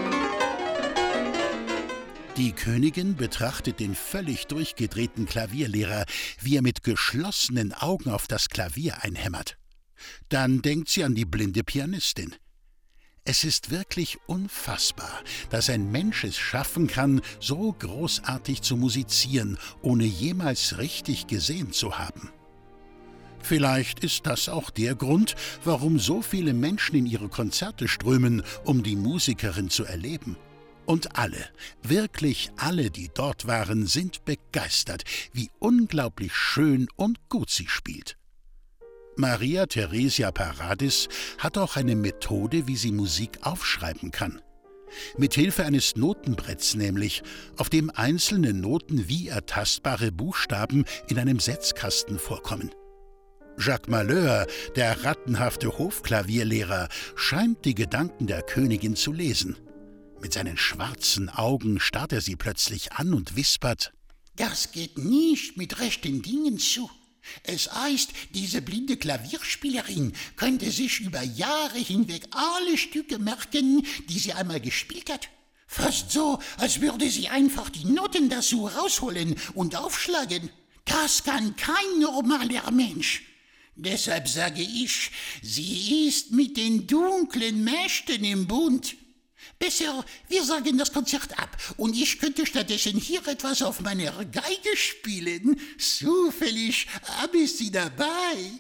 Die Königin betrachtet den völlig durchgedrehten Klavierlehrer, wie er mit geschlossenen Augen auf das Klavier einhämmert. Dann denkt sie an die blinde Pianistin. Es ist wirklich unfassbar, dass ein Mensch es schaffen kann, so großartig zu musizieren, ohne jemals richtig gesehen zu haben. Vielleicht ist das auch der Grund, warum so viele Menschen in ihre Konzerte strömen, um die Musikerin zu erleben. Und alle, wirklich alle, die dort waren, sind begeistert, wie unglaublich schön und gut sie spielt. Maria Theresia Paradis hat auch eine Methode, wie sie Musik aufschreiben kann. Mithilfe eines Notenbretts nämlich, auf dem einzelne Noten wie ertastbare Buchstaben in einem Setzkasten vorkommen. Jacques Malheur, der rattenhafte Hofklavierlehrer, scheint die Gedanken der Königin zu lesen. Mit seinen schwarzen Augen starrt er sie plötzlich an und wispert: Das geht nicht mit rechten Dingen zu. Es heißt, diese blinde Klavierspielerin könnte sich über Jahre hinweg alle Stücke merken, die sie einmal gespielt hat. Fast so, als würde sie einfach die Noten dazu rausholen und aufschlagen. Das kann kein normaler Mensch. Deshalb sage ich, sie ist mit den dunklen Mächten im Bund. Besser, wir sagen das Konzert ab und ich könnte stattdessen hier etwas auf meiner Geige spielen. Zufällig habe ich sie dabei.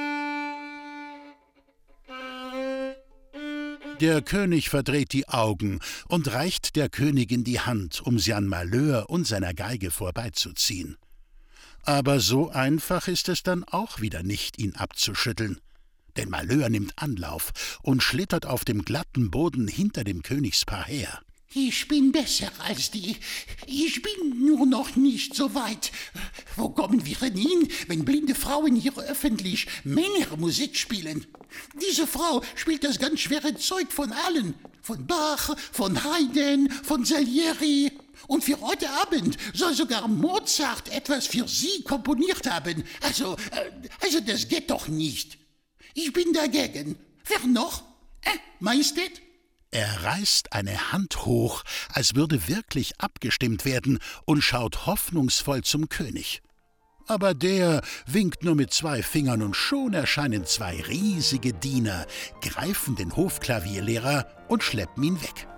Der König verdreht die Augen und reicht der Königin die Hand, um sie an Malheur und seiner Geige vorbeizuziehen. Aber so einfach ist es dann auch wieder nicht, ihn abzuschütteln. Denn Malheur nimmt Anlauf und schlittert auf dem glatten Boden hinter dem Königspaar her. Ich bin besser als die. Ich bin nur noch nicht so weit. Wo kommen wir denn hin, wenn blinde Frauen hier öffentlich Männermusik spielen? Diese Frau spielt das ganz schwere Zeug von allen. Von Bach, von Haydn, von Salieri. Und für heute Abend soll sogar Mozart etwas für sie komponiert haben. Also das geht doch nicht. Ich bin dagegen. Wer noch? Majestät? Er reißt eine Hand hoch, als würde wirklich abgestimmt werden, und schaut hoffnungsvoll zum König. Aber der winkt nur mit 2 Fingern und schon erscheinen 2 riesige Diener, greifen den Hofklavierlehrer und schleppen ihn weg.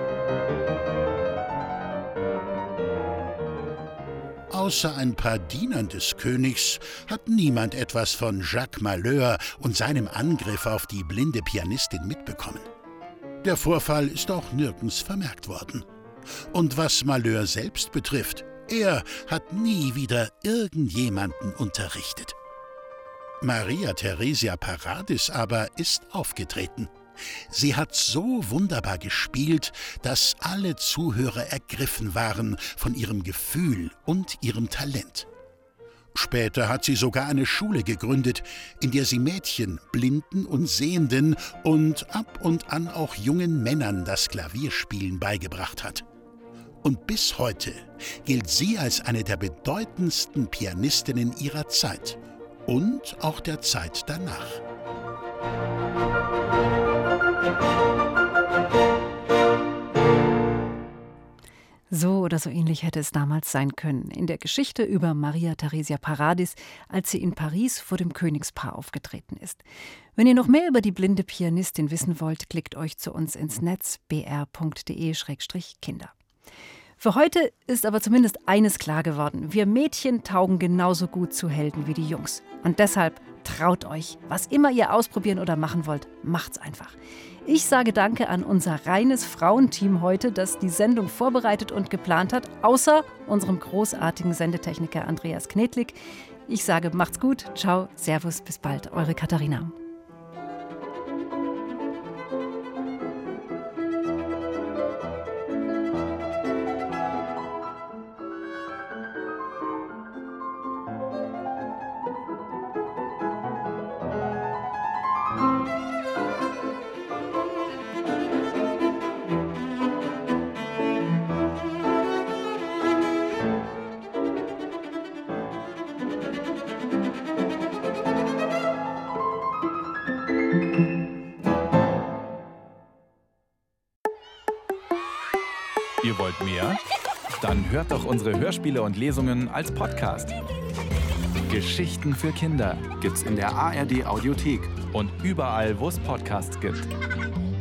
Außer ein paar Dienern des Königs hat niemand etwas von Jacques Malheur und seinem Angriff auf die blinde Pianistin mitbekommen. Der Vorfall ist auch nirgends vermerkt worden. Und was Malheur selbst betrifft, er hat nie wieder irgendjemanden unterrichtet. Maria Theresia Paradis aber ist aufgetreten. Sie hat so wunderbar gespielt, dass alle Zuhörer ergriffen waren von ihrem Gefühl und ihrem Talent. Später hat sie sogar eine Schule gegründet, in der sie Mädchen, Blinden und Sehenden und ab und an auch jungen Männern das Klavierspielen beigebracht hat. Und bis heute gilt sie als eine der bedeutendsten Pianistinnen ihrer Zeit und auch der Zeit danach. So oder so ähnlich hätte es damals sein können, in der Geschichte über Maria Theresia Paradis, als sie in Paris vor dem Königspaar aufgetreten ist. Wenn ihr noch mehr über die blinde Pianistin wissen wollt, klickt euch zu uns ins Netz br.de/kinder. Für heute ist aber zumindest eines klar geworden: Wir Mädchen taugen genauso gut zu Helden wie die Jungs. Und deshalb traut euch. Was immer ihr ausprobieren oder machen wollt, macht's einfach. Ich sage Danke an unser reines Frauenteam heute, das die Sendung vorbereitet und geplant hat, außer unserem großartigen Sendetechniker Andreas Knedlik. Ich sage, macht's gut, ciao, servus, bis bald, eure Katharina. Ihr wollt mehr? Dann hört doch unsere Hörspiele und Lesungen als Podcast. Geschichten für Kinder gibt's in der ARD Audiothek und überall, wo es Podcasts gibt.